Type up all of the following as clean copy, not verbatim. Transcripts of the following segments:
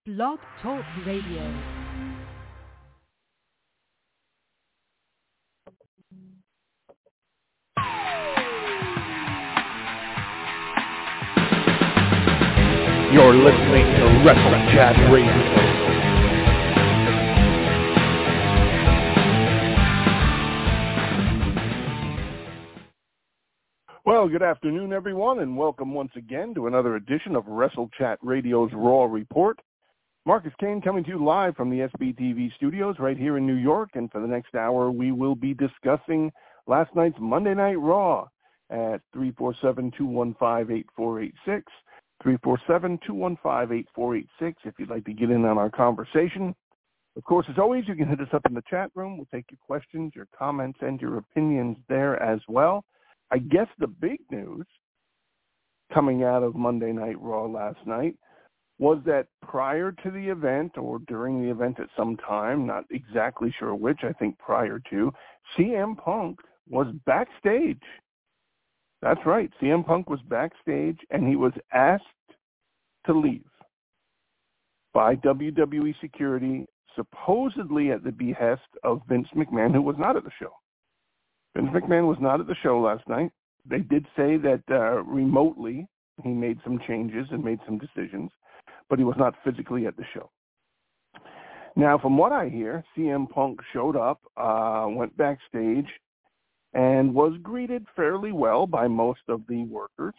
Blog Talk Radio. You're listening to Wrestle Chat Radio. Well, good afternoon, everyone, and welcome once again to another edition of Wrestle Chat Radio's Raw Report. Marcus Kane coming to you live from the SBTV studios right here in New York, and for the next hour we will be discussing last night's Monday Night Raw at 347-215-8486. 347-215-8486 if you'd like to get in on our conversation. Of course, as always, you can hit us up in the chat room. We'll take your questions, your comments, and your opinions there as well. I guess the big news coming out of Monday Night Raw last night was that prior to the event, or during the event at some time, not exactly sure which, I think prior to, CM Punk was backstage. That's right, CM Punk was backstage, and he was asked to leave by WWE security, supposedly at the behest of Vince McMahon, who was not at the show. Vince McMahon was not at the show last night. They did say that remotely he made some changes and made some decisions, but he was not physically at the show. Now, from what I hear, CM Punk showed up, went backstage, and was greeted fairly well by most of the workers.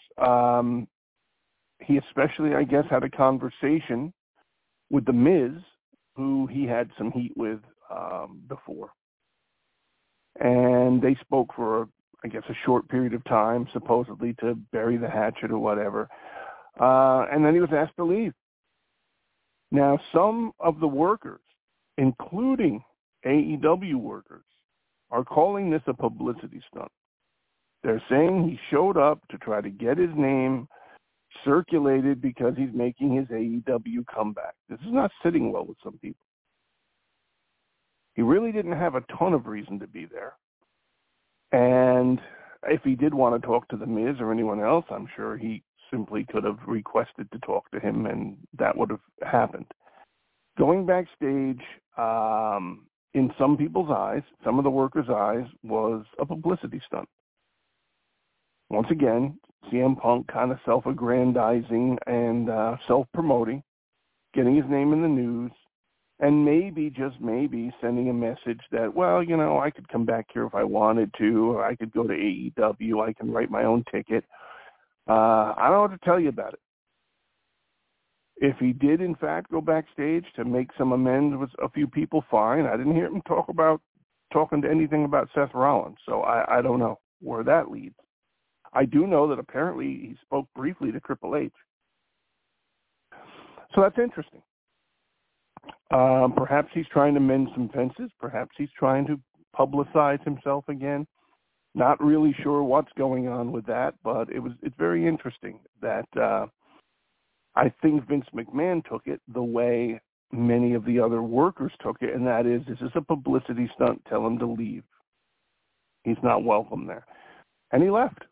He especially, I guess, had a conversation with The Miz, who he had some heat with before. And they spoke for, I guess, a short period of time, supposedly to bury the hatchet or whatever. And then he was asked to leave. Now, some of the workers, including AEW workers, are calling this a publicity stunt. They're saying he showed up to try to get his name circulated because he's making his AEW comeback. This is not sitting well with some people. He really didn't have a ton of reason to be there. And if he did want to talk to The Miz or anyone else, I'm sure he simply could have requested to talk to him, and that would have happened. Going backstage, in some people's eyes, some of the workers' eyes, was a publicity stunt. Once again, CM Punk kind of self-aggrandizing and self-promoting, getting his name in the news, and maybe, just maybe, sending a message that, well, you know, I could come back here if I wanted to, or I could go to AEW, I can write my own ticket. I don't know what to tell you about it. If he did, in fact, go backstage to make some amends with a few people, fine. I didn't hear him talking to anything about Seth Rollins, so I don't know where that leads. I do know that apparently he spoke briefly to Triple H. So that's interesting. Perhaps he's trying to mend some fences. Perhaps he's trying to publicize himself again. Not really sure what's going on with that, but it's very interesting that I think Vince McMahon took it the way many of the other workers took it, and that is, this is a publicity stunt. Tell him to leave. He's not welcome there. And he left.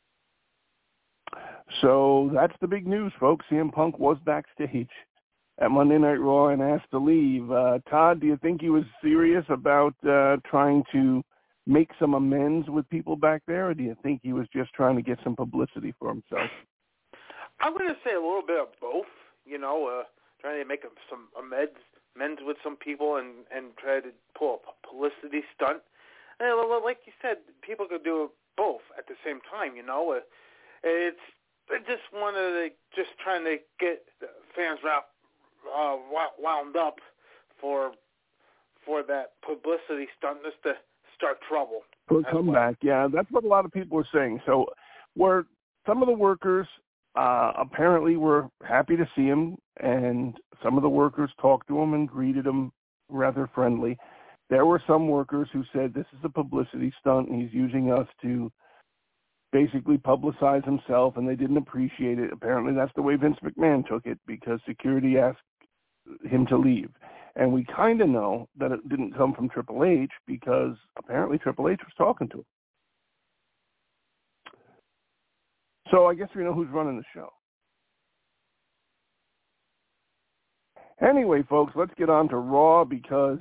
So that's the big news, folks. CM Punk was backstage at Monday Night Raw and asked to leave. Todd, do you think he was serious about trying to make some amends with people back there, or do you think he was just trying to get some publicity for himself? I'm going to say a little bit of both, trying to make some amends with some people and try to pull a publicity stunt. And like you said, people could do both at the same time, It's just just trying to get the fans wound up for that publicity stunt, just to start trouble. For a comeback, yeah, that's what a lot of people are saying. So, where some of the workers apparently were happy to see him, and some of the workers talked to him and greeted him rather friendly. There were some workers who said this is a publicity stunt and he's using us to basically publicize himself, and they didn't appreciate it. Apparently that's the way Vince McMahon took it, because security asked him to leave. And we kind of know that it didn't come from Triple H, because apparently Triple H was talking to him. So I guess we know who's running the show. Anyway, folks, let's get on to Raw because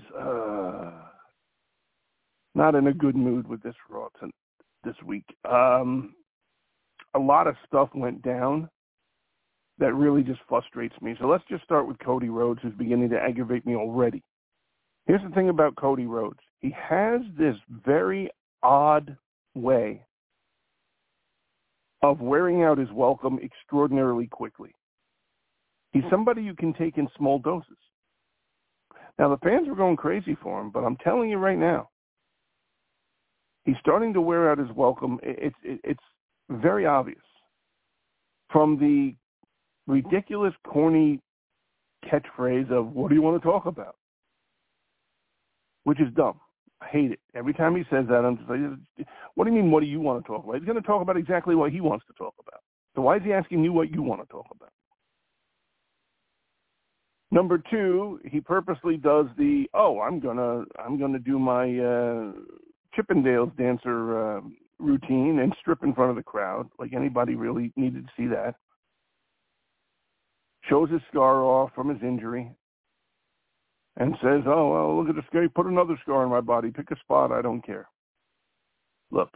not in a good mood with this Raw this week. A lot of stuff went down that really just frustrates me. So let's just start with Cody Rhodes, who's beginning to aggravate me already. Here's the thing about Cody Rhodes. He has this very odd way of wearing out his welcome extraordinarily quickly. He's somebody you can take in small doses. Now, the fans were going crazy for him, but I'm telling you right now, he's starting to wear out his welcome. It's very obvious. From the ridiculous, corny catchphrase of, what do you want to talk about? Which is dumb. I hate it. Every time he says that, I'm just like, what do you mean, what do you want to talk about? He's going to talk about exactly what he wants to talk about. So why is he asking you what you want to talk about? Number two, he purposely does the, I'm gonna do my Chippendales dancer routine and strip in front of the crowd, like anybody really needed to see that. Shows his scar off from his injury and says, look at the scar. Put another scar on my body. Pick a spot. I don't care. Look,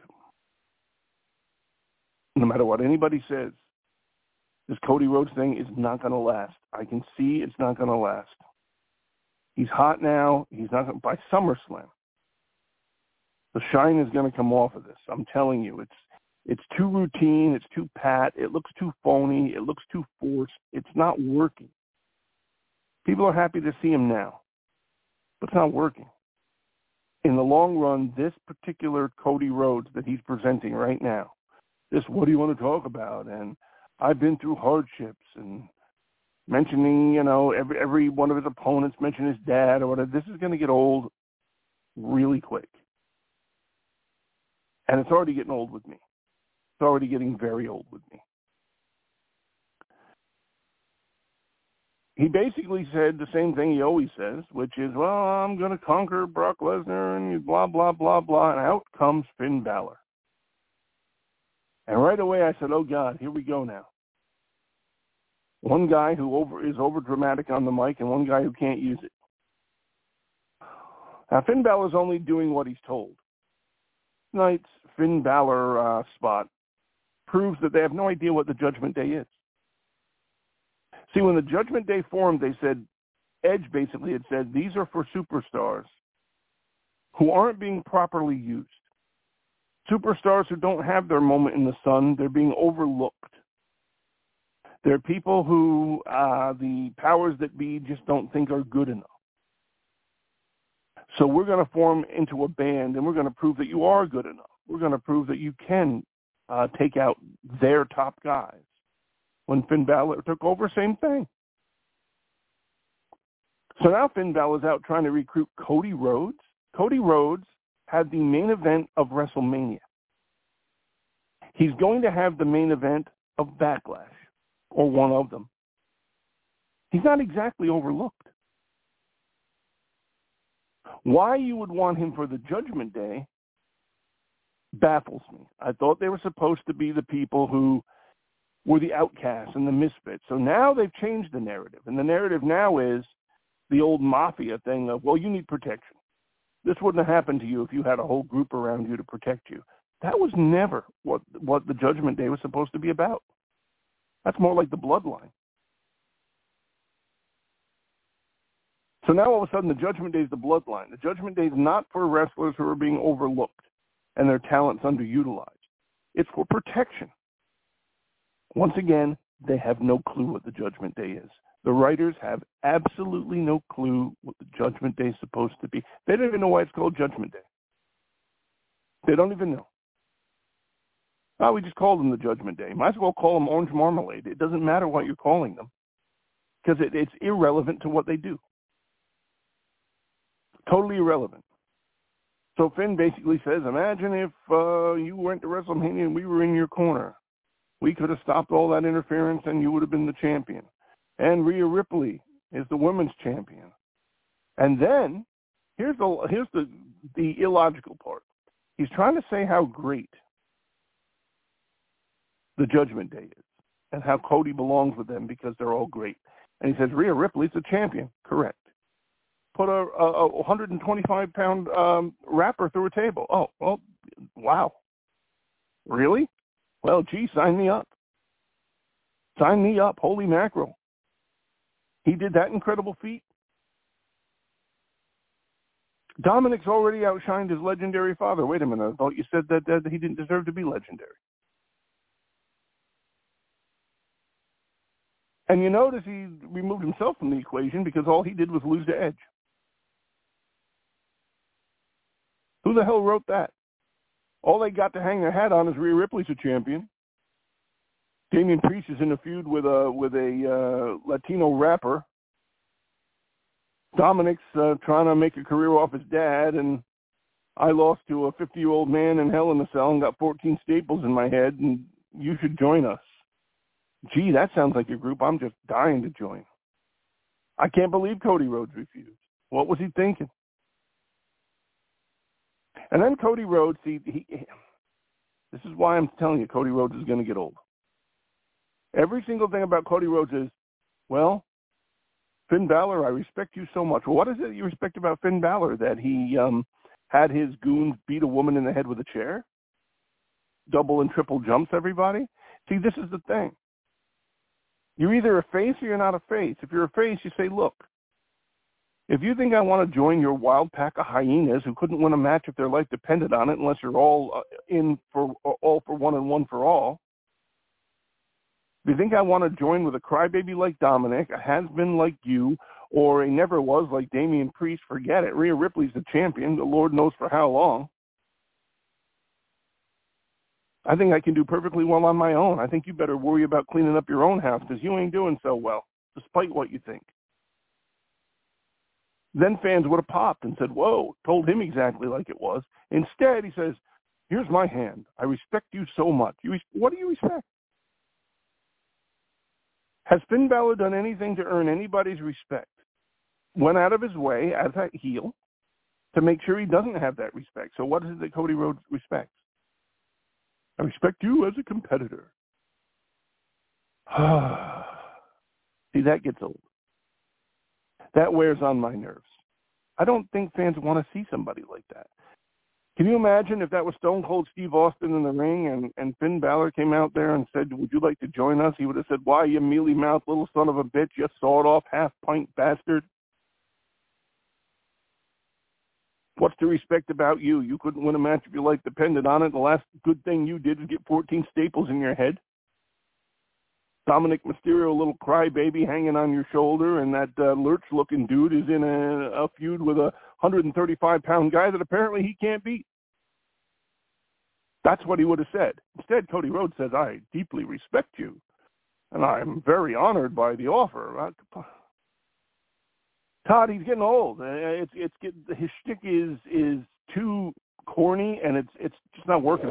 no matter what anybody says, this Cody Rhodes thing is not going to last. I can see it's not going to last. He's hot now. He's not going to, by SummerSlam. The shine is going to come off of this. I'm telling you, it's too routine. It's too pat. It looks too phony. It looks too forced. It's not working. People are happy to see him now, but it's not working. In the long run, this particular Cody Rhodes that he's presenting right now, this, what do you want to talk about? And I've been through hardships, and mentioning, every one of his opponents mention his dad or whatever. This is going to get old really quick. And it's already getting old with me. It's already getting very old with me. He basically said the same thing he always says, which is, I'm going to conquer Brock Lesnar and blah, blah, blah, blah. And out comes Finn Balor. And right away I said, oh, God, here we go now. One guy who is over-dramatic on the mic and one guy who can't use it. Now, Finn Balor's only doing what he's told. Tonight's Finn Balor spot proves that they have no idea what the Judgment Day is. See, when the Judgment Day formed, they said, Edge basically had said, these are for superstars who aren't being properly used. Superstars who don't have their moment in the sun, they're being overlooked. They're people who the powers that be just don't think are good enough. So we're going to form into a band, and we're going to prove that you are good enough. We're going to prove that you can take out their top guys. When Finn Balor took over, same thing. So now Finn Balor's out trying to recruit Cody Rhodes. Cody Rhodes had the main event of WrestleMania. He's going to have the main event of Backlash, or one of them. He's not exactly overlooked. Why you would want him for the Judgment Day baffles me. I thought they were supposed to be the people who were the outcasts and the misfits. So now they've changed the narrative. And the narrative now is the old mafia thing of, you need protection. This wouldn't have happened to you if you had a whole group around you to protect you. That was never what the Judgment Day was supposed to be about. That's more like the bloodline. So now all of a sudden the Judgment Day is the bloodline. The Judgment Day is not for wrestlers who are being overlooked and their talents underutilized. It's for protection. Once again, they have no clue what the Judgment Day is. The writers have absolutely no clue what the Judgment Day is supposed to be. They don't even know why it's called Judgment Day. They don't even know. We just call them the Judgment Day. Might as well call them Orange Marmalade. It doesn't matter what you're calling them because it's irrelevant to what they do. Totally irrelevant. So Finn basically says, imagine if you went to WrestleMania and we were in your corner. We could have stopped all that interference and you would have been the champion. And Rhea Ripley is the women's champion. And then, here's the illogical part. He's trying to say how great the Judgment Day is and how Cody belongs with them because they're all great. And he says, Rhea Ripley's the champion. Correct. Put a 125-pound rapper through a table. Oh, well, wow. Really? Well, gee, sign me up. Sign me up. Holy mackerel. He did that incredible feat. Dominic's already outshined his legendary father. Wait a minute. I thought you said that he didn't deserve to be legendary. And you notice he removed himself from the equation because all he did was lose to Edge. Who the hell wrote that? All they got to hang their hat on is Rhea Ripley's a champion. Damian Priest is in a feud with a Latino rapper. Dominic's trying to make a career off his dad, and I lost to a 50-year-old man in Hell in a Cell and got 14 staples in my head, and you should join us. Gee, that sounds like a group I'm just dying to join. I can't believe Cody Rhodes refused. What was he thinking? And then Cody Rhodes, this is why I'm telling you Cody Rhodes is going to get old. Every single thing about Cody Rhodes is, well, Finn Balor, I respect you so much. Well, what is it you respect about Finn Balor? That he had his goons beat a woman in the head with a chair? Double and triple jumps everybody? See, this is the thing. You're either a face or you're not a face. If you're a face, you say, look, if you think I want to join your wild pack of hyenas who couldn't win a match if their life depended on it unless you're all in for all for one and one for all, if you think I want to join with a crybaby like Dominic, a has-been like you, or a never was like Damian Priest, forget it. Rhea Ripley's the champion, the Lord knows for how long. I think I can do perfectly well on my own. I think you better worry about cleaning up your own house because you ain't doing so well, despite what you think. Then fans would have popped and said, whoa, told him exactly like it was. Instead, he says, here's my hand. I respect you so much. What do you respect? Has Finn Balor done anything to earn anybody's respect? Went out of his way as a heel to make sure he doesn't have that respect. So what is it that Cody Rhodes respects? I respect you as a competitor. See, that gets old. That wears on my nerves. I don't think fans want to see somebody like that. Can you imagine if that was Stone Cold Steve Austin in the ring and Finn Balor came out there and said, would you like to join us? He would have said, why, you mealy-mouthed little son of a bitch, you sawed-off half-pint bastard. What's to respect about you? You couldn't win a match if your life depended on it. The last good thing you did was get 14 staples in your head. Dominic Mysterio, a little crybaby hanging on your shoulder, and that lurch-looking dude is in a feud with a 135-pound guy that apparently he can't beat. That's what he would have said. Instead, Cody Rhodes says, I deeply respect you, and I'm very honored by the offer. Todd, he's getting old. His shtick is too corny, and it's just not working.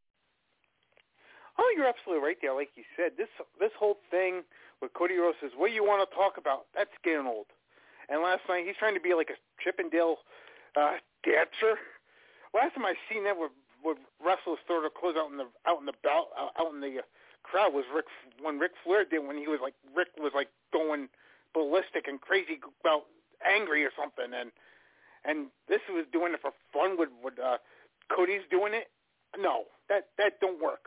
Oh, you're absolutely right there. Like you said, this whole thing with Cody Rhodes says, what do you want to talk about? That's getting old. And last night, he's trying to be like a Chippendale dancer. Last time I seen that with wrestlers throw their clothes out in the crowd was when Ric Flair did, when Rick was going ballistic and crazy about angry or something, and this was doing it for fun with Cody's doing it. No, that don't work.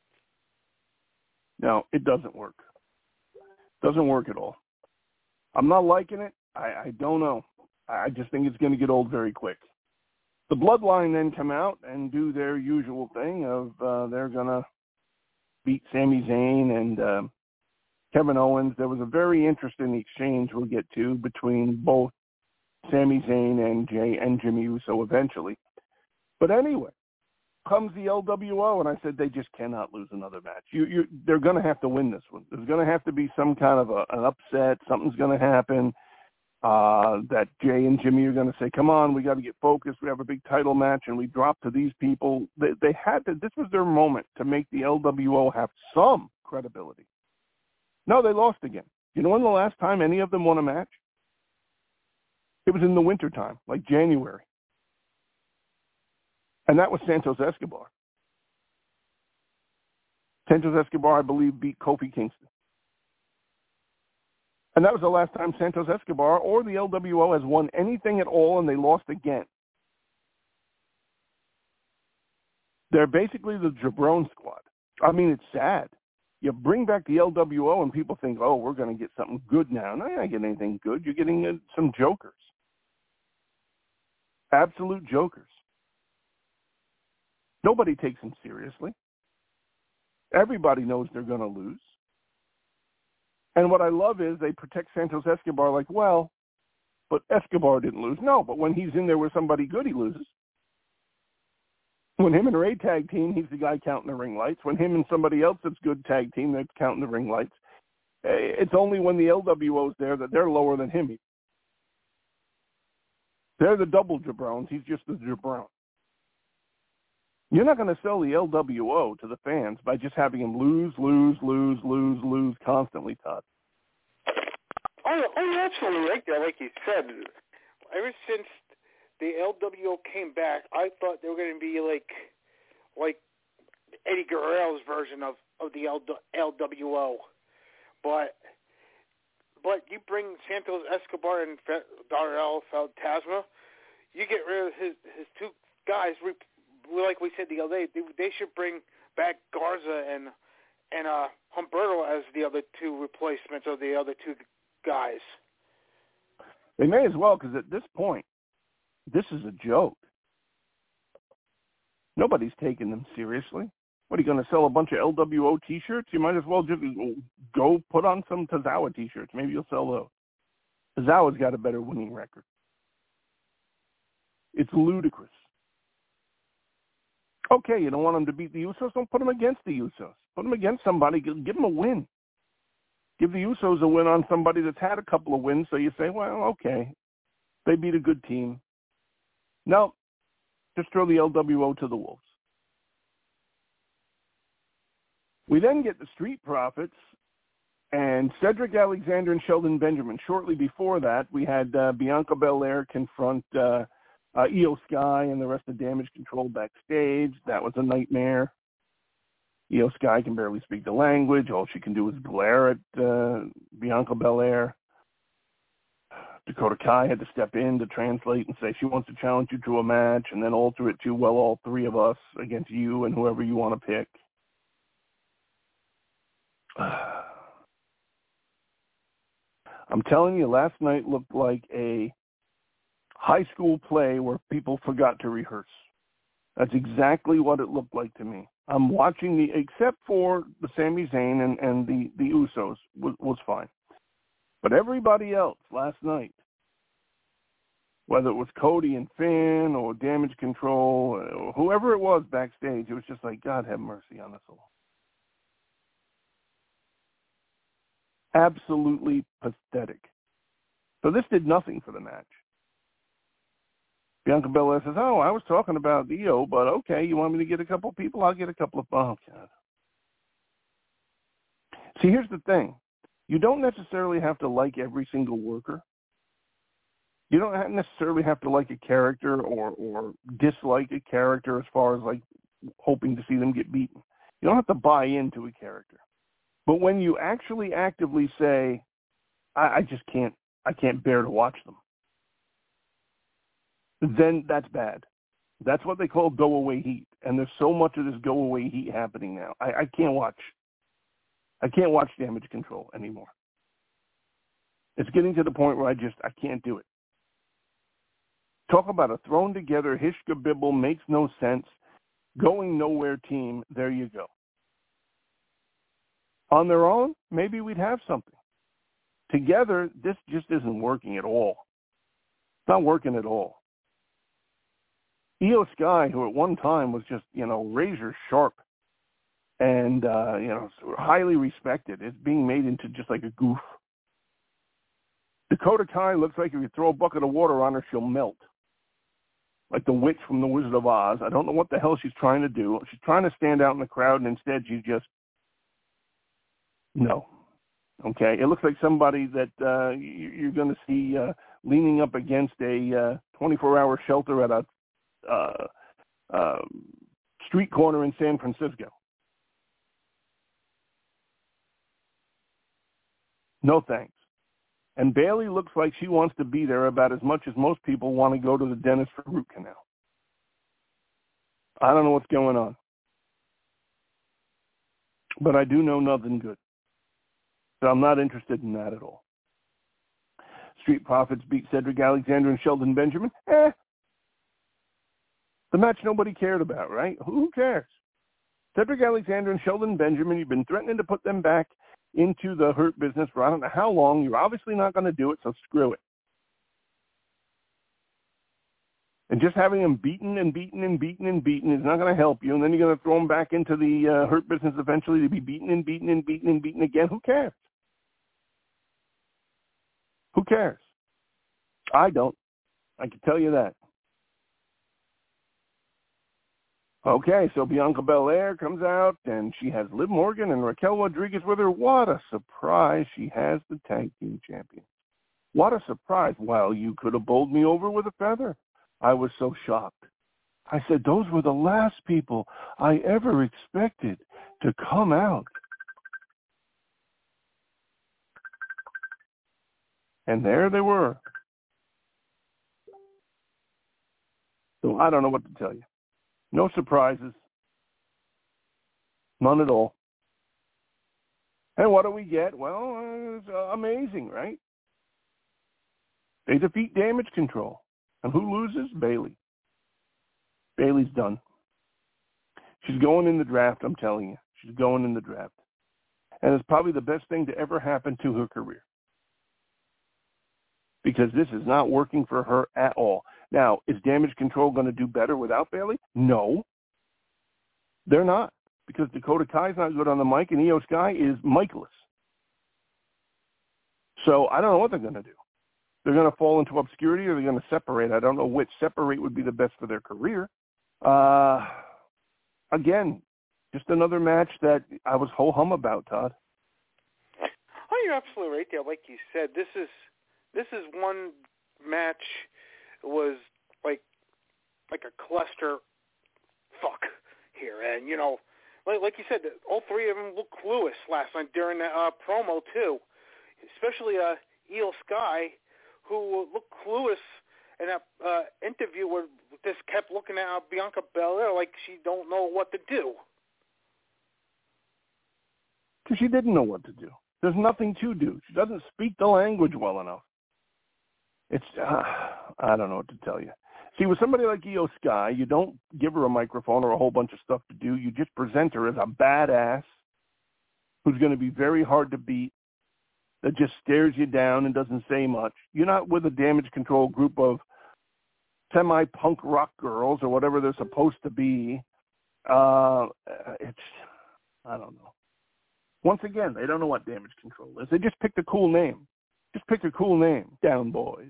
No, it doesn't work. Doesn't work at all. I'm not liking it. I don't know. I just think it's going to get old very quick. The Bloodline then come out and do their usual thing of they're going to beat Sami Zayn and Kevin Owens. There was a very interesting exchange we'll get to between both Sami Zayn and Jimmy Uso eventually. But anyway, comes the LWO, and I said they just cannot lose another match. They're going to have to win this one. There's going to have to be some kind of an upset. Something's going to happen that Jay and Jimmy are going to say, come on, we got to get focused. We have a big title match, and we drop to these people. They had to. This was their moment to make the LWO have some credibility. No, they lost again. You know when the last time any of them won a match? It was in the wintertime, like January. And that was Santos Escobar. Santos Escobar, I believe, beat Kofi Kingston. And that was the last time Santos Escobar or the LWO has won anything at all, and they lost again. They're basically the Jabron squad. I mean, it's sad. You bring back the LWO and people think, oh, we're going to get something good now. No, you're not getting anything good. You're getting some jokers. Absolute jokers. Nobody takes them seriously. Everybody knows they're going to lose. And what I love is they protect Santos Escobar like, well, but Escobar didn't lose. No, but when he's in there with somebody good, he loses. When him and Ray tag team, he's the guy counting the ring lights. When him and somebody else that's good tag team, they're counting the ring lights. It's only when the LWO's there that they're lower than him. They're the double Jabrons. He's just the Jabron. You're not going to sell the LWO to the fans by just having him lose constantly, Todd. Oh, absolutely right there. Like you said, ever since the LWO came back, I thought they were going to be like Eddie Guerrero's version of the LWO. But you bring Santos Escobar and Darrell Fantasma, you get rid of his two guys. Like we said the other day, they should bring back Garza and Humberto as the other two replacements of the other two guys. They may as well, because at this point, this is a joke. Nobody's taking them seriously. What, are you going to sell a bunch of LWO T-shirts? You might as well just go put on some Tozawa T-shirts. Maybe you'll sell those. Tozawa's got a better winning record. It's ludicrous. Okay, you don't want them to beat the Usos? Don't put them against the Usos. Put them against somebody. Give them a win. Give the Usos a win on somebody that's had a couple of wins, so you say, well, okay, they beat a good team. No, just throw the LWO to the Wolves. We then get the Street Profits and Cedric Alexander and Sheldon Benjamin. Shortly before that, we had Bianca Belair confront Io Sky and the rest of Damage Control backstage. That was a nightmare. Io Sky can barely speak the language. All she can do is glare at Bianca Belair. Dakota Kai had to step in to translate and say she wants to challenge you to a match and then alter it to, well, all three of us against you and whoever you want to pick. I'm telling you, last night looked like a high school play where people forgot to rehearse. That's exactly what it looked like to me. I'm watching except for the Sami Zayn and the Usos was fine. But everybody else last night, whether it was Cody and Finn or Damage Control or whoever it was backstage, it was just like, God have mercy on us all. Absolutely pathetic. So this did nothing for the match. Bianca Belair says, oh, I was talking about Io, but okay, you want me to get a couple of people? I'll get a couple of... Oh, God. See, here's the thing. You don't necessarily have to like every single worker. You don't necessarily have to like a character or dislike a character as far as, like, hoping to see them get beaten. You don't have to buy into a character. But when you actually actively say, I can't bear to watch them, then that's bad. That's what they call go-away heat. And there's so much of this go-away heat happening now. I can't watch Damage Control anymore. It's getting to the point where I can't do it. Talk about a thrown together, hish-kabibble, makes no sense, going nowhere team. There you go. On their own, maybe we'd have something. Together, this just isn't working at all. It's not working at all. Io Sky, who at one time was just, razor sharp and, highly respected, is being made into just like a goof. Dakota Kai looks like if you throw a bucket of water on her, she'll melt. Like the witch from The Wizard of Oz. I don't know what the hell she's trying to do. She's trying to stand out in the crowd, and instead she's just, no. Okay? It looks like somebody that you're going to see leaning up against a 24-hour shelter at a street corner in San Francisco. No thanks. And Bayley looks like she wants to be there about as much as most people want to go to the dentist for root canal. I don't know what's going on. But I do know nothing good. So I'm not interested in that at all. Street Profits beat Cedric Alexander and Shelton Benjamin. The match nobody cared about, right? Who cares? Cedric Alexander and Shelton Benjamin, you've been threatening to put them back into the Hurt business for I don't know how long. You're obviously not going to do it, so screw it. And just having them beaten and beaten and beaten and beaten is not going to help you. And then you're going to throw them back into the Hurt business eventually to be beaten and beaten and beaten and beaten again. Who cares? Who cares? I don't. I can tell you that. Okay, so Bianca Belair comes out, and she has Liv Morgan and Raquel Rodriguez with her. What a surprise. She has the tag team champion. What a surprise. Well, you could have bowled me over with a feather. I was so shocked. I said, those were the last people I ever expected to come out. And there they were. So I don't know what to tell you. No surprises. None at all. And what do we get? Well, it's amazing, right? They defeat Damage Control. And who loses? Bayley. Bayley's done. She's going in the draft, I'm telling you. She's going in the draft. And it's probably the best thing to ever happen to her career. Because this is not working for her at all. Now, is Damage Control going to do better without Bayley? No. They're not. Because Dakota Kai's not good on the mic, and Io Sky is mic-less. So I don't know what they're going to do. They're going to fall into obscurity, or they're going to separate. I don't know which. Separate would be the best for their career. Again, just another match that I was ho-hum about, Todd. Oh, you're absolutely right there. Like you said, this is one match was like a cluster fuck here. And, you know, like you said, all three of them looked clueless last night during the promo, too. Especially Io Sky, who looked clueless in that interview where just kept looking at Bianca Belair like she don't know what to do. Because she didn't know what to do. There's nothing to do. She doesn't speak the language well enough. It's, I don't know what to tell you. See, with somebody like Io Sky, you don't give her a microphone or a whole bunch of stuff to do. You just present her as a badass who's going to be very hard to beat, that just stares you down and doesn't say much. You're not with a Damage Control group of semi-punk rock girls or whatever they're supposed to be. I don't know. Once again, they don't know what Damage Control is. They just picked a cool name. Down Boys.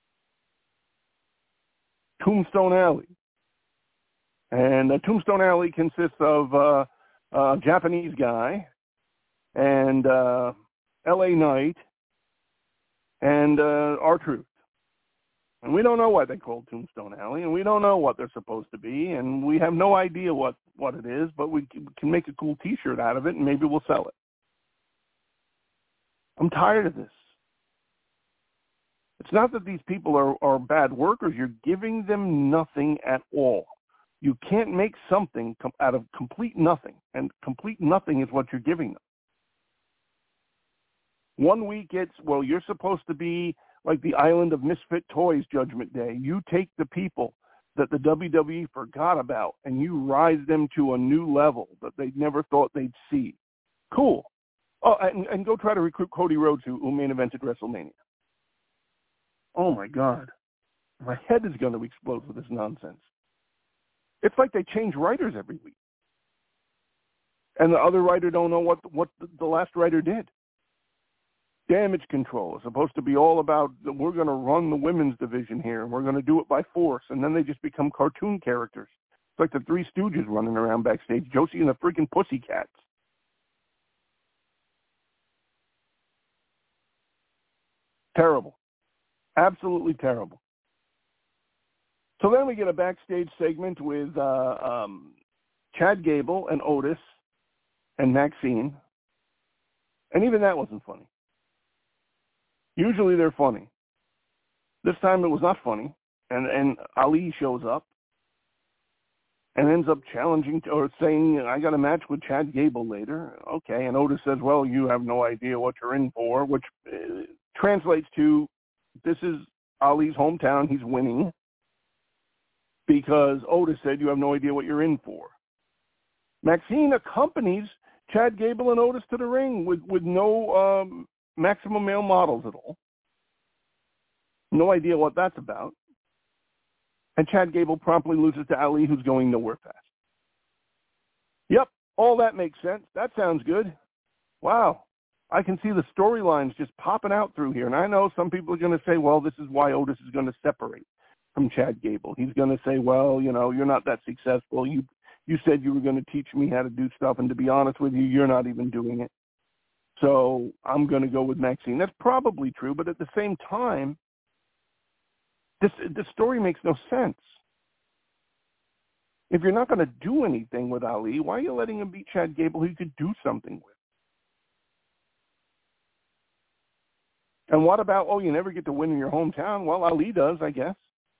Tombstone Alley. And Tombstone Alley consists of a Japanese guy and L.A. Knight and R-Truth. And we don't know why they call Tombstone Alley, and we don't know what they're supposed to be, and we have no idea what it is, but we can make a cool T-shirt out of it, and maybe we'll sell it. I'm tired of this. It's not that these people are bad workers. You're giving them nothing at all. You can't make something out of complete nothing, and complete nothing is what you're giving them. 1 week it's, well, you're supposed to be like the island of misfit toys Judgment Day. You take the people that the WWE forgot about, and you rise them to a new level that they never thought they'd see. Cool. Oh, and go try to recruit Cody Rhodes, who main evented WrestleMania. Oh, my God. My head is going to explode with this nonsense. It's like they change writers every week. And the other writer don't know what the last writer did. Damage Control is supposed to be all about, we're going to run the women's division here, and we're going to do it by force, and then they just become cartoon characters. It's like the Three Stooges running around backstage, Josie and the freaking Pussycats. Terrible. Absolutely terrible. So then we get a backstage segment with Chad Gable and Otis and Maxine, and even that wasn't funny. Usually they're funny. This time it was not funny, and Ali shows up and ends up challenging or saying, I got a match with Chad Gable later. Okay, and Otis says, well, you have no idea what you're in for, which translates to this is Ali's hometown. He's winning because Otis said you have no idea what you're in for. Maxine accompanies Chad Gable and Otis to the ring with no Maximum Male Models at all. No idea what that's about. And Chad Gable promptly loses to Ali, who's going nowhere fast. Yep, all that makes sense. That sounds good. Wow. I can see the storylines just popping out through here. And I know some people are going to say, well, this is why Otis is going to separate from Chad Gable. He's going to say, well, you know, you're not that successful. You said you were going to teach me how to do stuff, and to be honest with you, you're not even doing it. So I'm going to go with Maxine. That's probably true, but at the same time, this story makes no sense. If you're not going to do anything with Ali, why are you letting him beat Chad Gable who you could do something with? And what about, oh, you never get to win in your hometown? Well, Ali does, I guess.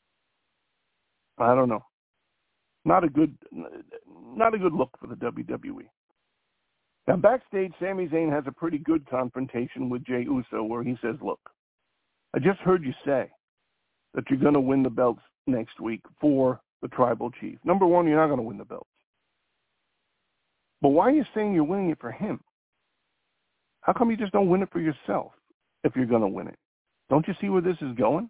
I don't know. Not a good look for the WWE. Now, backstage, Sami Zayn has a pretty good confrontation with Jey Uso where he says, look, I just heard you say that you're going to win the belts next week for the Tribal Chief. Number one, you're not going to win the belts. But why are you saying you're winning it for him? How come you just don't win it for yourself if you're going to win it? Don't you see where this is going?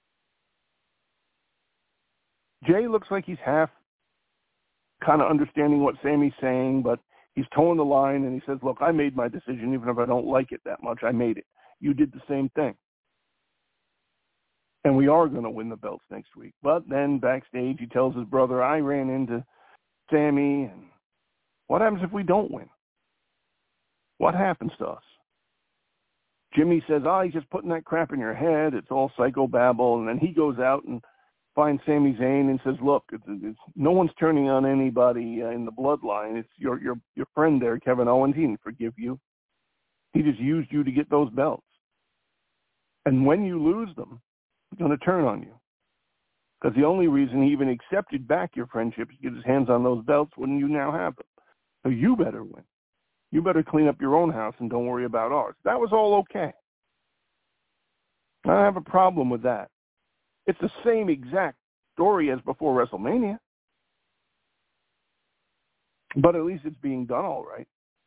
Jay looks like he's half kind of understanding what Sami's saying, but he's towing the line, and he says, look, I made my decision. Even if I don't like it that much, I made it. You did the same thing. And we are going to win the belts next week. But then backstage, he tells his brother, I ran into Sami, and what happens if we don't win? What happens to us? Jimmy says, he's just putting that crap in your head. It's all psychobabble. And then he goes out and finds Sami Zayn and says, look, it's no one's turning on anybody in the bloodline. It's your friend there, Kevin Owens. He didn't forgive you. He just used you to get those belts. And when you lose them, he's going to turn on you. Because the only reason he even accepted back your friendship is to get his hands on those belts when you now have them. So you better win. You better clean up your own house and don't worry about ours. That was all okay. I don't have a problem with that. It's the same exact story as before WrestleMania. But at least it's being done all right.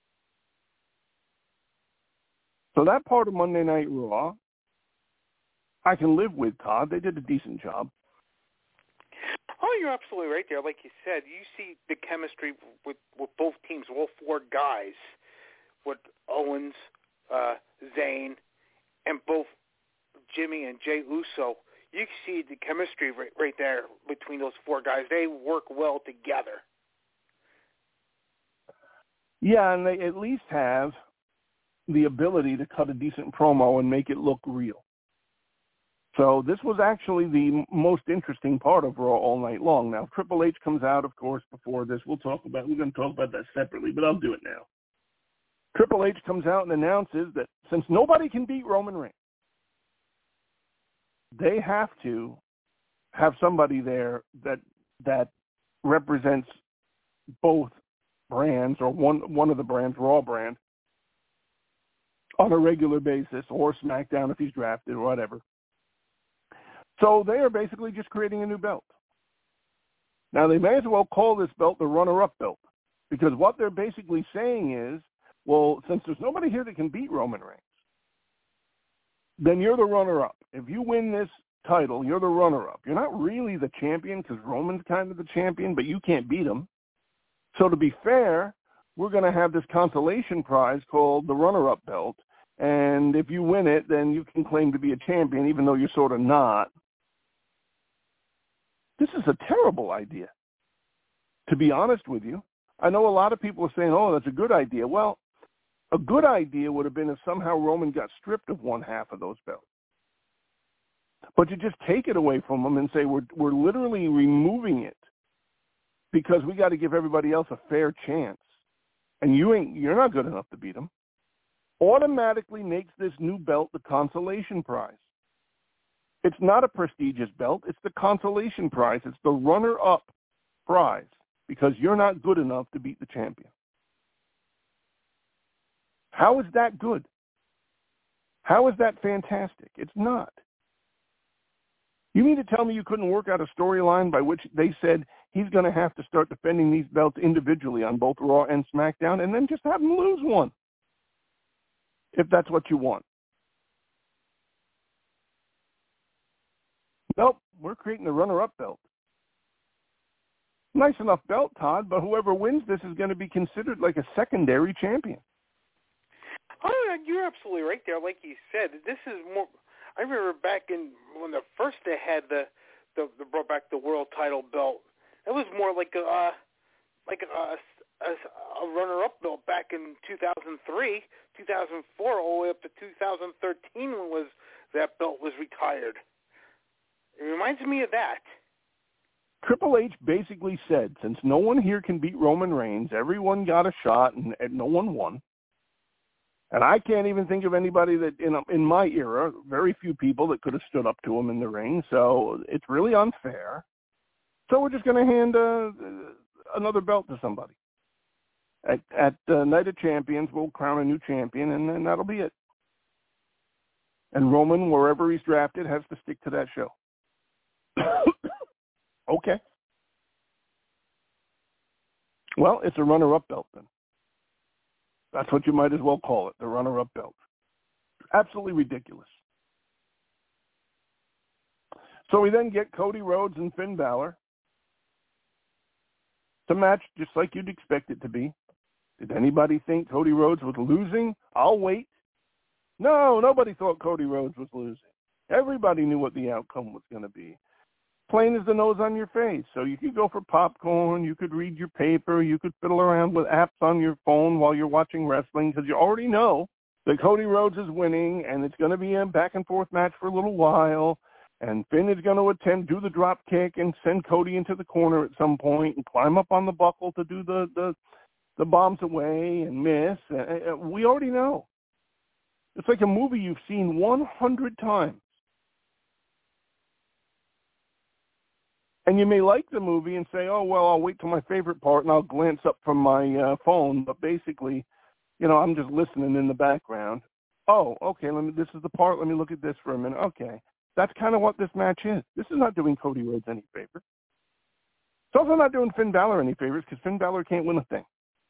So that part of Monday Night Raw, I can live with, Todd. They did a decent job. Oh, you're absolutely right there. Like you said, you see the chemistry with both teams, all four guys, with Owens, Zayn, and both Jimmy and Jey Uso. You see the chemistry right there between those four guys. They work well together. Yeah, and they at least have the ability to cut a decent promo and make it look real. So this was actually the most interesting part of Raw all night long. Now, Triple H comes out, of course, before this. We're going to talk about that separately, but I'll do it now. Triple H comes out and announces that since nobody can beat Roman Reigns, they have to have somebody there that represents both brands, or one of the brands, Raw brand, on a regular basis, or SmackDown if he's drafted or whatever. So they are basically just creating a new belt. Now, they may as well call this belt the runner-up belt, because what they're basically saying is, well, since there's nobody here that can beat Roman Reigns, then you're the runner-up. If you win this title, you're the runner-up. You're not really the champion because Roman's kind of the champion, but you can't beat him. So to be fair, we're going to have this consolation prize called the runner-up belt, and if you win it, then you can claim to be a champion, even though you're sort of not. This is a terrible idea, to be honest with you. I know a lot of people are saying, oh, that's a good idea. Well, a good idea would have been if somehow Roman got stripped of one half of those belts. But you just take it away from him and say we're literally removing it because we got to give everybody else a fair chance. And you're not good enough to beat him. automatically makes this new belt the consolation prize. It's not a prestigious belt. It's the consolation prize. It's the runner-up prize because you're not good enough to beat the champion. How is that good? How is that fantastic? It's not. You mean to tell me you couldn't work out a storyline by which they said he's going to have to start defending these belts individually on both Raw and SmackDown and then just have him lose one, if that's what you want? Nope, we're creating the runner-up belt. Nice enough belt, Todd, but whoever wins this is going to be considered like a secondary champion. Oh, you're absolutely right there. Like you said, this is more. I remember back in when they had the brought back the world title belt. It was more like a runner-up belt back in 2003, 2004, all the way up to 2013 when that belt was retired. It reminds me of that. Triple H basically said, since no one here can beat Roman Reigns, everyone got a shot and no one won. And I can't even think of anybody that, in my era, very few people that could have stood up to him in the ring. So it's really unfair. So we're just going to hand another belt to somebody. At Night of Champions, we'll crown a new champion, and then that'll be it. And Roman, wherever he's drafted, has to stick to that show. Okay. Well, it's a runner-up belt then. That's what you might as well call it, the runner-up belt. Absolutely ridiculous. So we then get Cody Rhodes and Finn Balor. It's a match just like you'd expect it to be. Did anybody think Cody Rhodes was losing? I'll wait. No, nobody thought Cody Rhodes was losing. Everybody knew what the outcome was going to be. Plain as the nose on your face. So you could go for popcorn, you could read your paper, you could fiddle around with apps on your phone while you're watching wrestling because you already know that Cody Rhodes is winning and it's going to be a back-and-forth match for a little while, and Finn is going to do the drop kick and send Cody into the corner at some point and climb up on the buckle to do the bombs away and miss. We already know. It's like a movie you've seen 100 times. And you may like the movie and say, oh, well, I'll wait till my favorite part and I'll glance up from my phone. But basically, I'm just listening in the background. Oh, okay, this is the part. Let me look at this for a minute. Okay, that's kind of what this match is. This is not doing Cody Rhodes any favors. It's also not doing Finn Balor any favors because Finn Balor can't win a thing.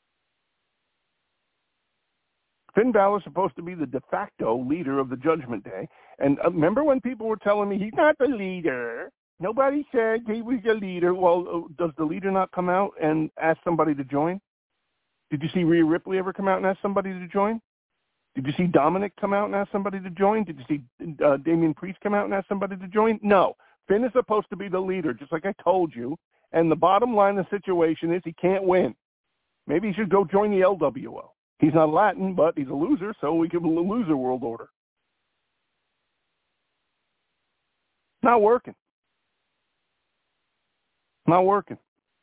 Finn Balor is supposed to be the de facto leader of the Judgment Day. And remember when people were telling me he's not the leader? Nobody said he was the leader. Well, does the leader not come out and ask somebody to join? Did you see Rhea Ripley ever come out and ask somebody to join? Did you see Dominic come out and ask somebody to join? Did you see Damian Priest come out and ask somebody to join? No. Finn is supposed to be the leader, just like I told you. And the bottom line of the situation is he can't win. Maybe he should go join the LWO. He's not Latin, but he's a loser, so we give him a loser world order. Not working. Not working.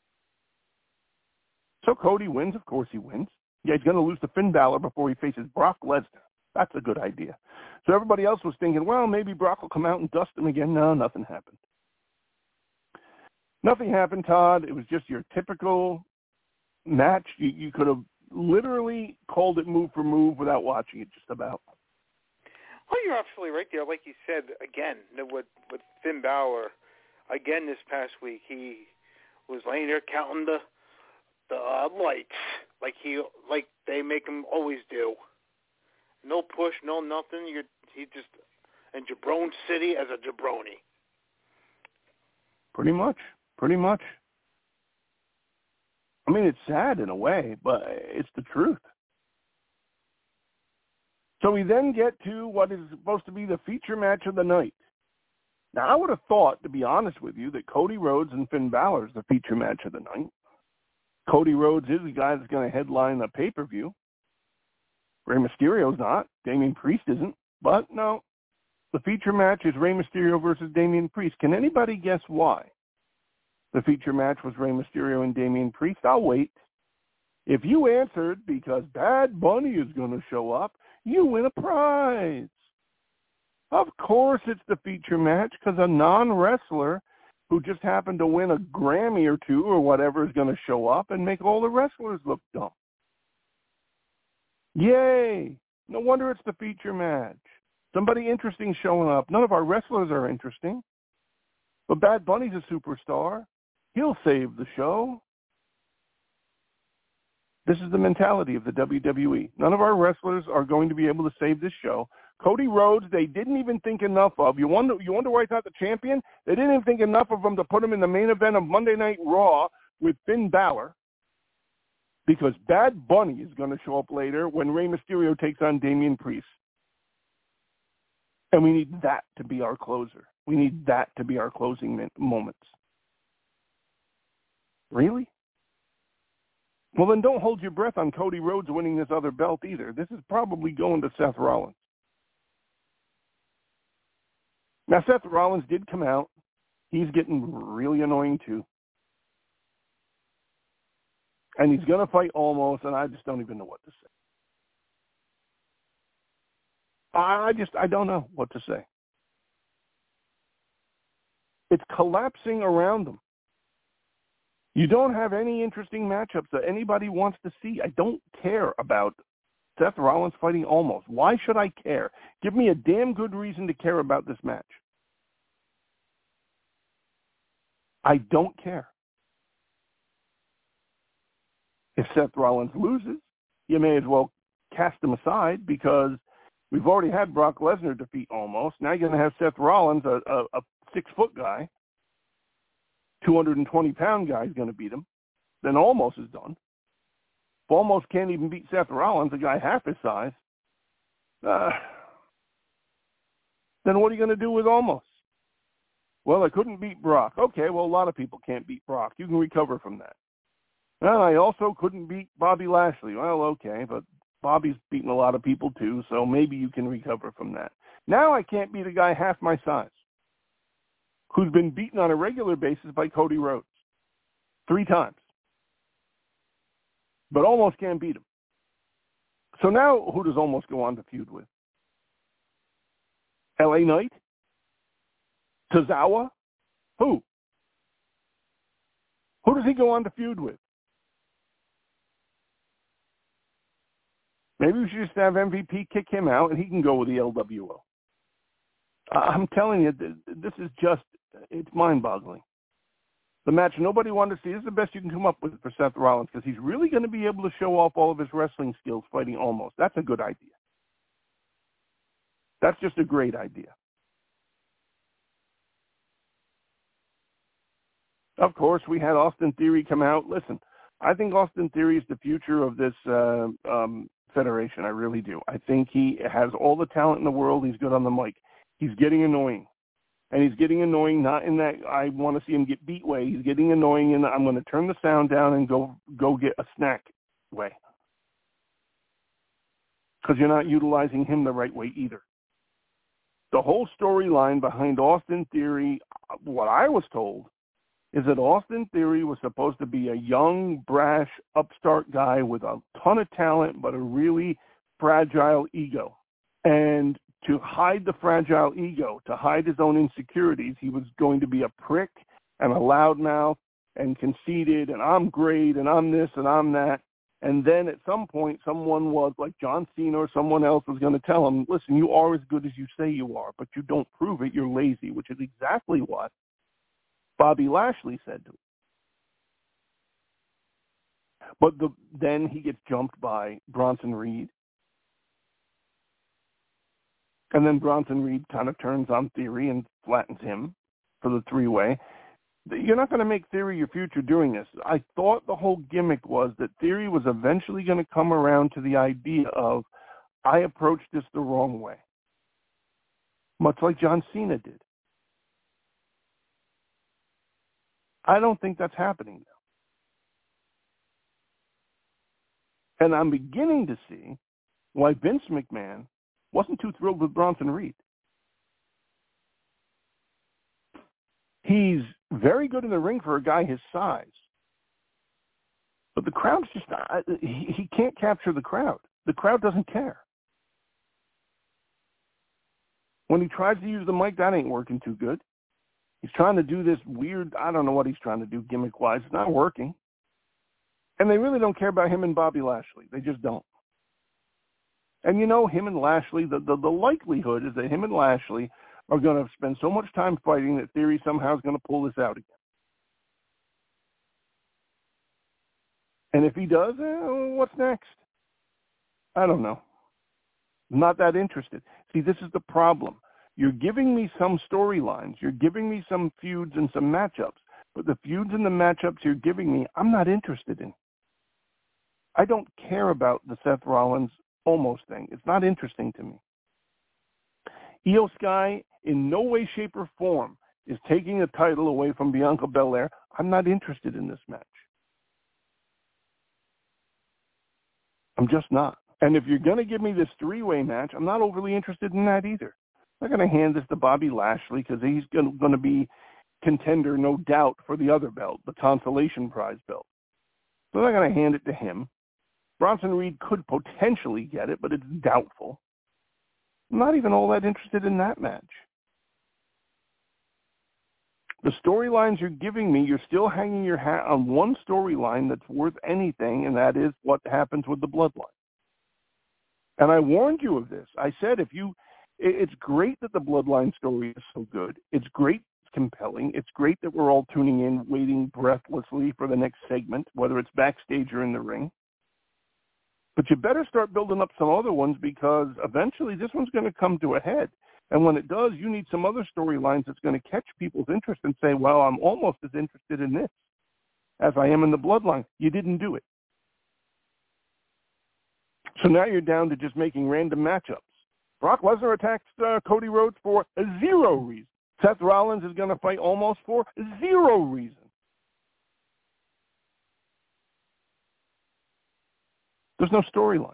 So Cody wins. Of course he wins. Yeah, he's going to lose to Finn Balor before he faces Brock Lesnar. That's a good idea. So everybody else was thinking, well, maybe Brock will come out and dust him again. No, nothing happened. Nothing happened, Todd. It was just your typical match. You could have literally called it move for move without watching it just about. Well, you're absolutely right there. Like you said, again, with Finn Balor, again this past week, he was laying there counting the lights like they make him always do. No push, no nothing. He just in Jabroni City as a jabroni. Pretty much. I mean, it's sad in a way, but it's the truth. So we then get to what is supposed to be the feature match of the night. Now, I would have thought, to be honest with you, that Cody Rhodes and Finn Balor is the feature match of the night. Cody Rhodes is the guy that's going to headline a pay-per-view. Rey Mysterio's not. Damian Priest isn't. But, no, the feature match is Rey Mysterio versus Damian Priest. Can anybody guess why the feature match was Rey Mysterio and Damian Priest? I'll wait. If you answered because Bad Bunny is going to show up, you win a prize. Of course it's the feature match, because a non-wrestler who just happened to win a Grammy or two or whatever is going to show up and make all the wrestlers look dumb. Yay! No wonder it's the feature match. Somebody interesting showing up. None of our wrestlers are interesting. But Bad Bunny's a superstar. He'll save the show. This is the mentality of the WWE. None of our wrestlers are going to be able to save this show. Cody Rhodes, they didn't even think enough of. You wonder why he's not the champion? They didn't even think enough of him to put him in the main event of Monday Night Raw with Finn Balor, because Bad Bunny is going to show up later when Rey Mysterio takes on Damian Priest. And we need that to be our closer. We need that to be our closing moments. Really? Well, then don't hold your breath on Cody Rhodes winning this other belt either. This is probably going to Seth Rollins. Now, Seth Rollins did come out. He's getting really annoying, too. And he's going to fight Almost, and I just don't even know what to say. I don't know what to say. It's collapsing around them. You don't have any interesting matchups that anybody wants to see. I don't care about Seth Rollins fighting Almost. Why should I care? Give me a damn good reason to care about this match. I don't care. If Seth Rollins loses, you may as well cast him aside, because we've already had Brock Lesnar defeat Almost. Now you're going to have Seth Rollins, a 6-foot guy, 220-pound guy is going to beat him. Then Almost is done. If Almost can't even beat Seth Rollins, a guy half his size, then what are you going to do with Almost? Well, I couldn't beat Brock. Okay, well, a lot of people can't beat Brock. You can recover from that. Well, I also couldn't beat Bobby Lashley. Well, okay, but Bobby's beaten a lot of people too, so maybe you can recover from that. Now I can't beat a guy half my size who's been beaten on a regular basis by Cody Rhodes 3 times, but Almost can't beat him. So now who does Almost go on to feud with? LA Knight? Tozawa? Who? Who does he go on to feud with? Maybe we should just have MVP kick him out and he can go with the LWO. I'm telling you, this is just, it's mind-boggling. The match nobody wanted to see. This is the best you can come up with for Seth Rollins, because he's really going to be able to show off all of his wrestling skills fighting Almost. That's a good idea. That's just a great idea. Of course, we had Austin Theory come out. Listen, I think Austin Theory is the future of this federation. I really do. I think he has all the talent in the world. He's good on the mic. He's getting annoying. And he's getting annoying not in that I want to see him get beat way. He's getting annoying in that I'm going to turn the sound down and go get a snack way. Because you're not utilizing him the right way either. The whole storyline behind Austin Theory, what I was told, is that Austin Theory was supposed to be a young, brash, upstart guy with a ton of talent, but a really fragile ego. And to hide the fragile ego, to hide his own insecurities, he was going to be a prick and a loudmouth and conceited, and I'm great, and I'm this, and I'm that. And then at some point, someone was, like John Cena or someone else, was going to tell him, listen, you are as good as you say you are, but you don't prove it, you're lazy, which is exactly what Bobby Lashley said to him. But then he gets jumped by Bronson Reed. And then Bronson Reed kind of turns on Theory and flattens him for the 3-way. You're not going to make Theory your future doing this. I thought the whole gimmick was that Theory was eventually going to come around to the idea of, I approached this the wrong way. Much like John Cena did. I don't think that's happening now. And I'm beginning to see why Vince McMahon wasn't too thrilled with Bronson Reed. He's very good in the ring for a guy his size. But the crowd's just, he can't capture the crowd. The crowd doesn't care. When he tries to use the mic, that ain't working too good. He's trying to do this weird, I don't know what he's trying to do gimmick-wise. It's not working. And they really don't care about him and Bobby Lashley. They just don't. And you know, him and Lashley, the likelihood is that him and Lashley are going to spend so much time fighting that Theory somehow is going to pull this out again. And if he does, what's next? I don't know. I'm not that interested. See, this is the problem. You're giving me some storylines. You're giving me some feuds and some matchups. But the feuds and the matchups you're giving me, I'm not interested in. I don't care about the Seth Rollins almost thing. It's not interesting to me. Io Sky, in no way, shape, or form, is taking a title away from Bianca Belair. I'm not interested in this match. I'm just not. And if you're going to give me this three-way match, I'm not overly interested in that either. I'm not going to hand this to Bobby Lashley because he's going to be contender, no doubt, for the other belt, the consolation prize belt. So I'm not going to hand it to him. Bronson Reed could potentially get it, but it's doubtful. I'm not even all that interested in that match. The storylines you're giving me, you're still hanging your hat on one storyline that's worth anything, and that is what happens with the Bloodline. And I warned you of this. I said, it's great that the Bloodline story is so good. It's great, it's compelling. It's great that we're all tuning in, waiting breathlessly for the next segment, whether it's backstage or in the ring. But you better start building up some other ones because eventually this one's going to come to a head. And when it does, you need some other storylines that's going to catch people's interest and say, well, I'm almost as interested in this as I am in the Bloodline. You didn't do it. So now you're down to just making random matchups. Brock Lesnar attacks Cody Rhodes for 0 reason. Seth Rollins is going to fight Omos for 0 reason. There's no storylines.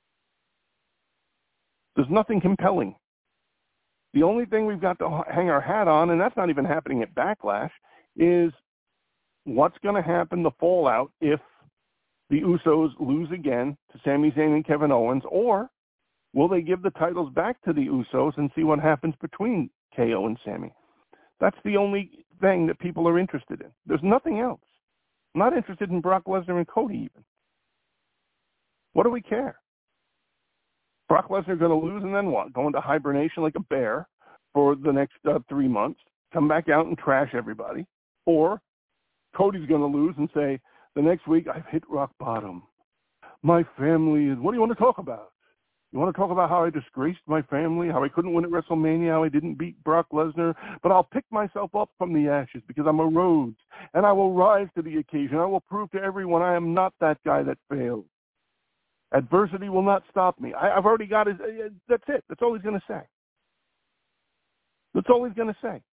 There's nothing compelling. The only thing we've got to hang our hat on, and that's not even happening at Backlash, is what's going to happen, the fallout, if the Usos lose again to Sami Zayn and Kevin Owens, or will they give the titles back to the Usos and see what happens between KO and Sami? That's the only thing that people are interested in. There's nothing else. I'm not interested in Brock Lesnar and Cody even. What do we care? Brock Lesnar going to lose and then what? Go into hibernation like a bear for the next 3 months, come back out and trash everybody. Or Cody's going to lose and say, the next week, I've hit rock bottom. My family is, what do you want to talk about? You want to talk about how I disgraced my family, how I couldn't win at WrestleMania, how I didn't beat Brock Lesnar, but I'll pick myself up from the ashes because I'm a Rhodes, and I will rise to the occasion. I will prove to everyone I am not that guy that failed. Adversity will not stop me. I've already got his, that's it. That's all he's going to say. That's all he's going to say.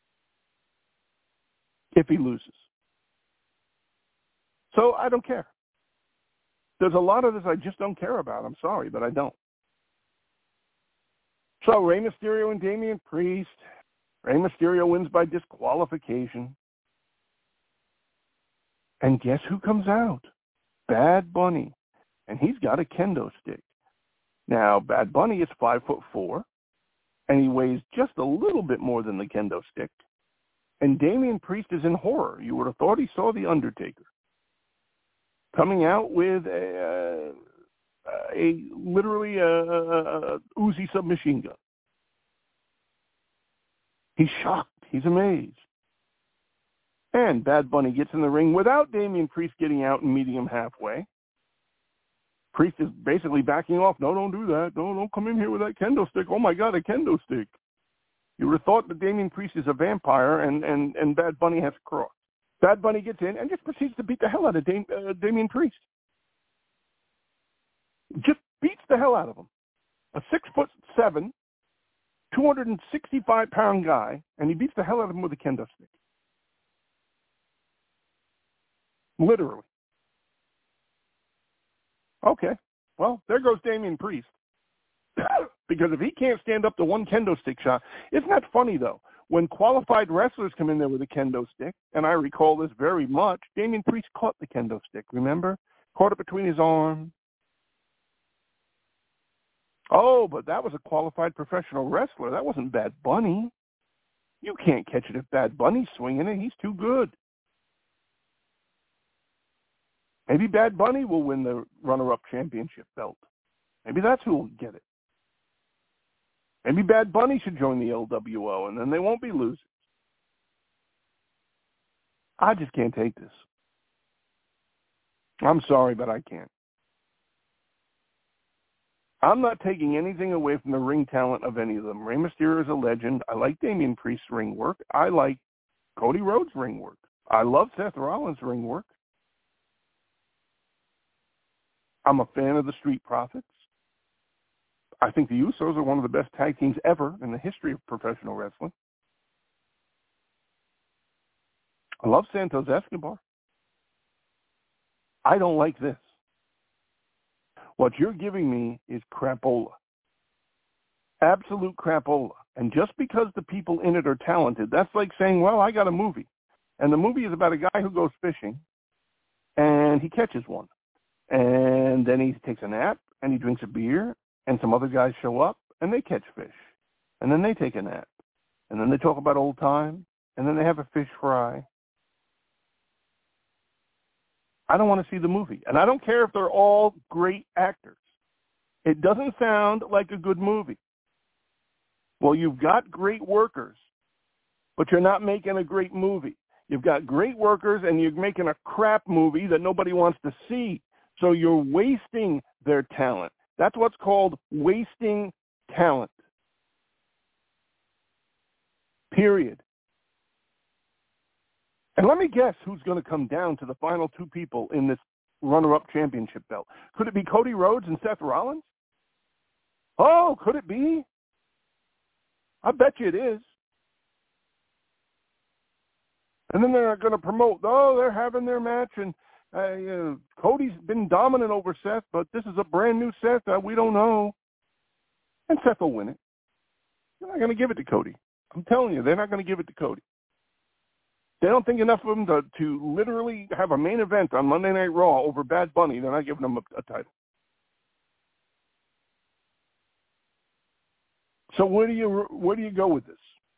If he loses. So I don't care. There's a lot of this I just don't care about. I'm sorry, but I don't. So Rey Mysterio and Damian Priest. Rey Mysterio wins by disqualification. And guess who comes out? Bad Bunny. And he's got a kendo stick. Now, Bad Bunny is 5'4", and he weighs just a little bit more than the kendo stick. And Damian Priest is in horror. You would have thought he saw The Undertaker. Coming out with literally a Uzi submachine gun. He's shocked. He's amazed. And Bad Bunny gets in the ring without Damian Priest getting out and meeting him halfway. Priest is basically backing off. No, don't do that. No, don't come in here with that kendo stick. Oh, my God, a kendo stick. You would have thought that Damian Priest is a vampire and Bad Bunny has a cross. Bad Bunny gets in and just proceeds to beat the hell out of Damian Priest. Just beats the hell out of him. A 6'7", 265-pound guy, and he beats the hell out of him with a kendo stick. Literally. Okay, well, there goes Damian Priest. Because if he can't stand up to one kendo stick shot, isn't that funny, though? When qualified wrestlers come in there with a kendo stick, and I recall this very much, Damian Priest caught the kendo stick, remember? Caught it between his arms. Oh, but that was a qualified professional wrestler. That wasn't Bad Bunny. You can't catch it if Bad Bunny's swinging it. He's too good. Maybe Bad Bunny will win the runner-up championship belt. Maybe that's who will get it. Maybe Bad Bunny should join the LWO, and then they won't be losers. I just can't take this. I'm sorry, but I can't. I'm not taking anything away from the ring talent of any of them. Rey Mysterio is a legend. I like Damian Priest's ring work. I like Cody Rhodes' ring work. I love Seth Rollins' ring work. I'm a fan of the Street Profits. I think the Usos are one of the best tag teams ever in the history of professional wrestling. I love Santos Escobar. I don't like this. What you're giving me is crapola. Absolute crapola. And just because the people in it are talented, that's like saying, well, I got a movie. And the movie is about a guy who goes fishing, and he catches one. And then he takes a nap, and he drinks a beer, and some other guys show up, and they catch fish. And then they take a nap. And then they talk about old times, and then they have a fish fry. I don't want to see the movie. And I don't care if they're all great actors. It doesn't sound like a good movie. Well, you've got great workers, but you're not making a great movie. You've got great workers, and you're making a crap movie that nobody wants to see. So you're wasting their talent. That's what's called wasting talent. Period. And let me guess who's going to come down to the final two people in this runner-up championship belt. Could it be Cody Rhodes and Seth Rollins? Oh, could it be? I bet you it is. And then they're going to promote, they're having their match, and Cody's been dominant over Seth, but this is a brand new Seth. We don't know. And Seth will win it. They're not going to give it to Cody. I'm telling you, they're not going to give it to Cody. They don't think enough of him to literally have a main event on Monday Night Raw over Bad Bunny. They're not giving him a title. So where do you go with this?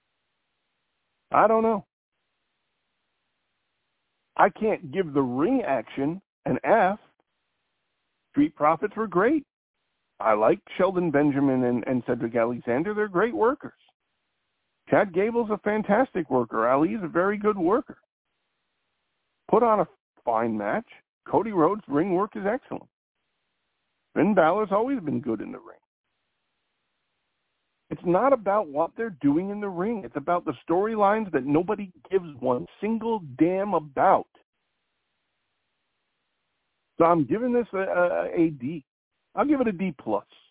I don't know. I can't give the ring action an F. Street Profits were great. I like Sheldon Benjamin and Cedric Alexander. They're great workers. Chad Gable's a fantastic worker. Ali's a very good worker. Put on a fine match. Cody Rhodes' ring work is excellent. Finn Balor's always been good in the ring. It's not about what they're doing in the ring. It's about the storylines that nobody gives one single damn about. So I'm giving this a D. I'll give it a D+.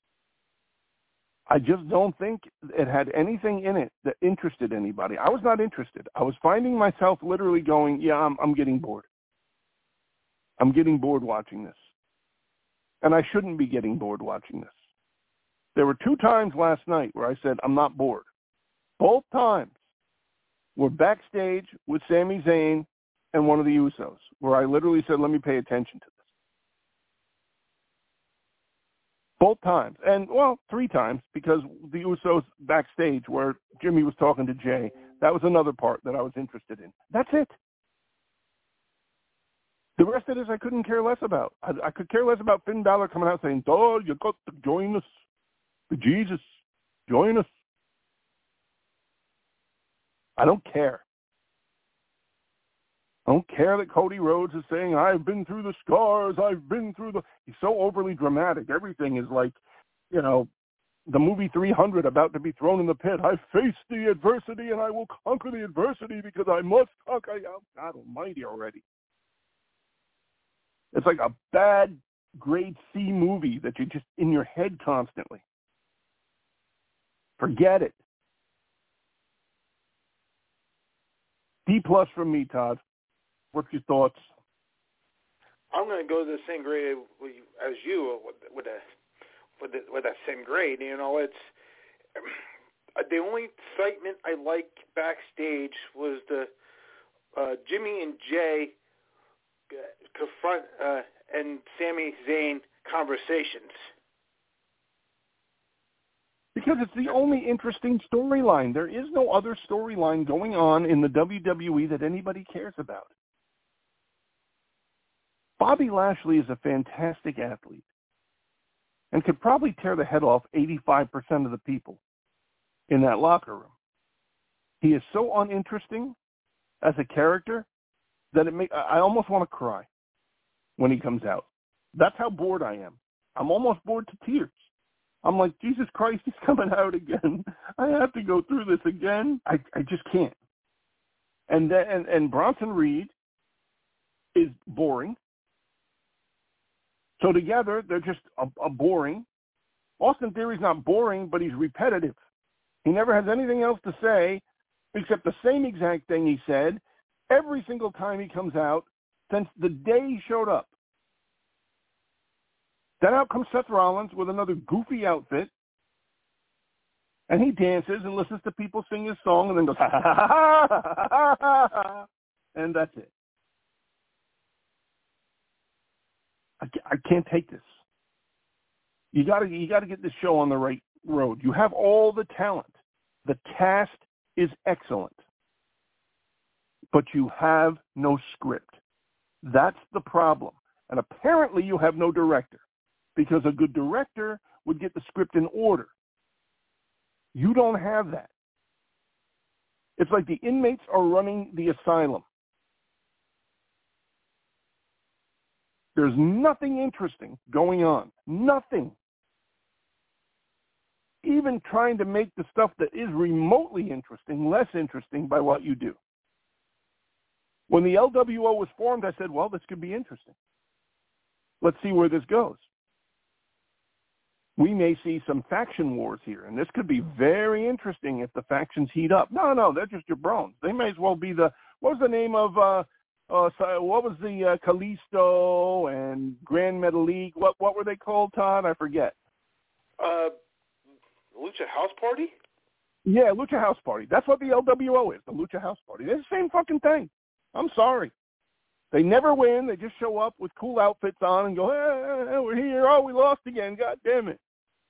I just don't think it had anything in it that interested anybody. I was not interested. I was finding myself literally going, yeah, I'm getting bored. I'm getting bored watching this. And I shouldn't be getting bored watching this. There were 2 times last night where I said, I'm not bored. Both times were backstage with Sami Zayn and one of the Usos, where I literally said, let me pay attention to this. Both times. And, 3 times, because the Usos backstage where Jimmy was talking to Jay, that was another part that I was interested in. That's it. The rest of this I couldn't care less about. I could care less about Finn Balor coming out saying, you got to join us. Jesus, join us. I don't care. I don't care that Cody Rhodes is saying, I've been through the scars, He's so overly dramatic. Everything is like, the movie 300 about to be thrown in the pit. I faced the adversity and I will conquer the adversity because I must conquer. God almighty already. It's like a bad grade C movie that you're just in your head constantly. Forget it. D+ from me, Todd. What's your thoughts? I'm going to go the same grade as you with that same grade. It's the only excitement I liked backstage was the Jimmy and Jay confront and Sami Zayn conversations. Because it's the only interesting storyline. There is no other storyline going on in the WWE that anybody cares about. Bobby Lashley is a fantastic athlete and could probably tear the head off 85% of the people in that locker room. He is so uninteresting as a character that I almost want to cry when he comes out. That's how bored I am. I'm almost bored to tears. I'm like, Jesus Christ, he's coming out again. I have to go through this again. I just can't. And Bronson Reed is boring. So together, they're just a boring. Austin Theory's not boring, but he's repetitive. He never has anything else to say except the same exact thing he said every single time he comes out since the day he showed up. Then out comes Seth Rollins with another goofy outfit, and he dances and listens to people sing his song and then goes, ha, ha, ha, ha, ha, ha, ha, ha, and that's it. I can't take this. You got to get this show on the right road. You have all the talent. The cast is excellent, but you have no script. That's the problem. And apparently you have no director, because a good director would get the script in order. You don't have that. It's like the inmates are running the asylum. There's nothing interesting going on. Nothing. Even trying to make the stuff that is remotely interesting less interesting by what you do. When the LWO was formed, I said, well, this could be interesting. Let's see where this goes. We may see some faction wars here, and this could be very interesting if the factions heat up. No, they're just jabrones. They may as well be what was the name of, what was the Kalisto and Grand Metalik? What were they called, Todd? I forget. Lucha House Party? Yeah, Lucha House Party. That's what the LWO is, the Lucha House Party. They're the same fucking thing. I'm sorry. They never win. They just show up with cool outfits on and go, hey, we're here. Oh, we lost again. God damn it.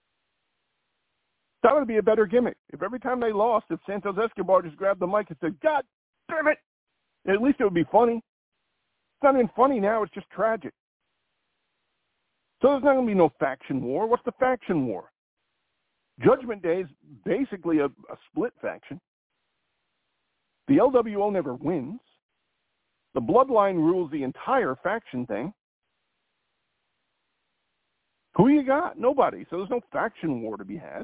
That would be a better gimmick. If every time they lost, if Santos Escobar just grabbed the mic and said, God damn it, at least it would be funny. It's not even funny now. It's just tragic. So there's not going to be no faction war. What's the faction war? Judgment Day is basically a split faction. The LWO never wins. The Bloodline rules the entire faction thing. Who you got? Nobody. So there's no faction war to be had.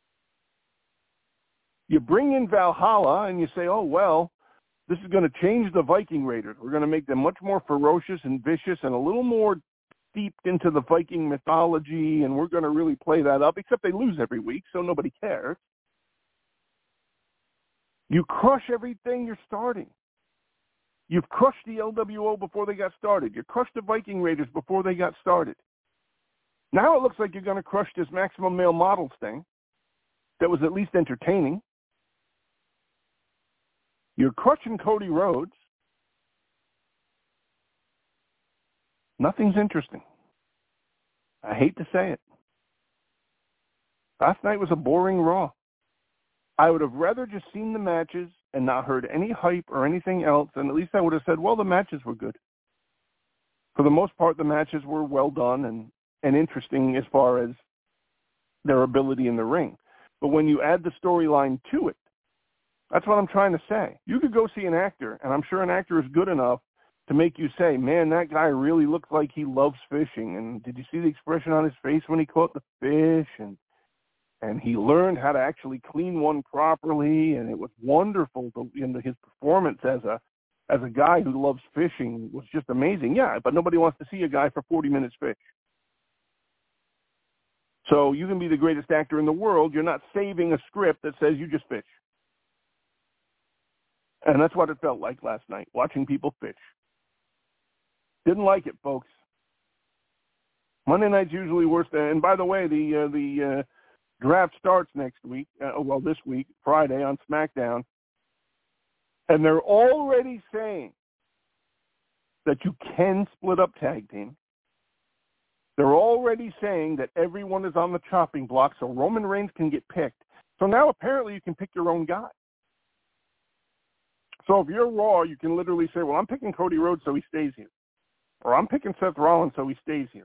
You bring in Valhalla and you say, oh, well, this is going to change the Viking Raiders. We're going to make them much more ferocious and vicious and a little more steeped into the Viking mythology, and we're going to really play that up, except they lose every week, so nobody cares. You crush everything you're starting. You've crushed the LWO before they got started. You crushed the Viking Raiders before they got started. Now it looks like you're going to crush this Maximum Male Models thing that was at least entertaining. You're crushing Cody Rhodes. Nothing's interesting. I hate to say it. Last night was a boring Raw. I would have rather just seen the matches and not heard any hype or anything else, and at least I would have said, well, the matches were good. For the most part, the matches were well done and interesting as far as their ability in the ring. But when you add the storyline to it, that's what I'm trying to say. You could go see an actor, and I'm sure an actor is good enough to make you say, man, that guy really looks like he loves fishing. And did you see the expression on his face when he caught the fish? And he learned how to actually clean one properly, and it was wonderful. His performance as a guy who loves fishing was just amazing. Yeah, but nobody wants to see a guy for 40 minutes fish. So you can be the greatest actor in the world. You're not saving a script that says you just fish. And that's what it felt like last night, watching people fish. Didn't like it, folks. Monday night's usually worse. And by the way, the draft starts next week. This week, Friday on SmackDown. And they're already saying that you can split up tag team. They're already saying that everyone is on the chopping block so Roman Reigns can get picked. So now apparently you can pick your own guy. So if you're Raw, you can literally say, well, I'm picking Cody Rhodes so he stays here. Or I'm picking Seth Rollins so he stays here.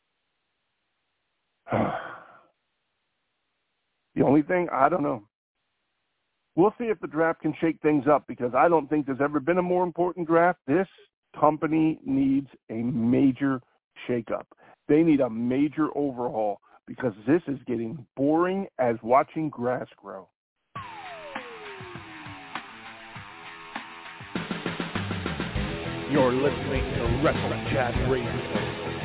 The only thing, I don't know. We'll see if the draft can shake things up because I don't think there's ever been a more important draft. This company needs a major shakeup. They need a major overhaul because this is getting boring as watching grass grow. You're listening to Wrestling Chat Radio.